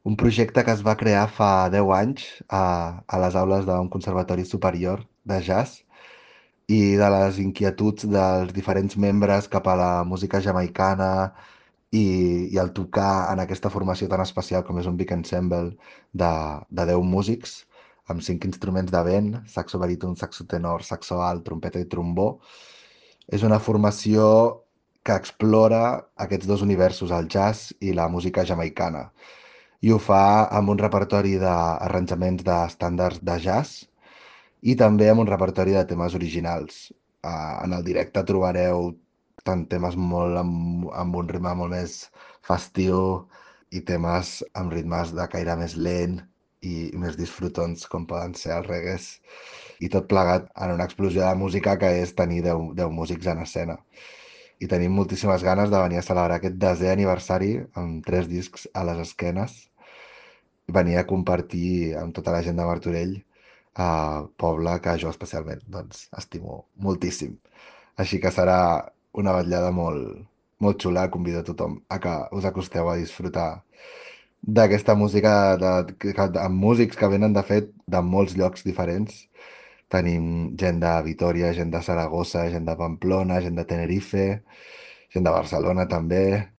Un projecte que es va crear fa 10 anys a les aules d'un conservatori superior de jazz i de les inquietuds dels diferents membres cap a la música jamaicana i el tocar en aquesta formació tan especial com és un big ensemble de 10 músics amb 5 instruments de vent, saxo baríton, saxo tenor, saxo alt, trompeta i trombó. És una formació que explora aquests dos universos, el jazz i la música jamaicana. I ho fa amb un repertori d'arranjaments d'estàndards de jazz i també amb un repertori de temes originals. En el directe trobareu tant temes molt amb un ritme molt més festiu i temes amb ritmes de caire més lent i més disfrutons com poden ser els regues i tot plegat en una explosió de música que és tenir 10 músics en escena. I tenim moltíssimes ganes de venir a celebrar aquest 10è aniversari amb 3 discs a les esquenes, venir a compartir amb tota la gent de Martorell, poble que jo especialment doncs, estimo moltíssim. Així que serà una vetllada molt xula. Convido a tothom a que us acosteu a disfrutar d'aquesta música amb músics que venen de fet de molts llocs diferents. Tenim gent de Vitoria, gent de Saragossa, gent de Pamplona, gent de Tenerife, gent de Barcelona també.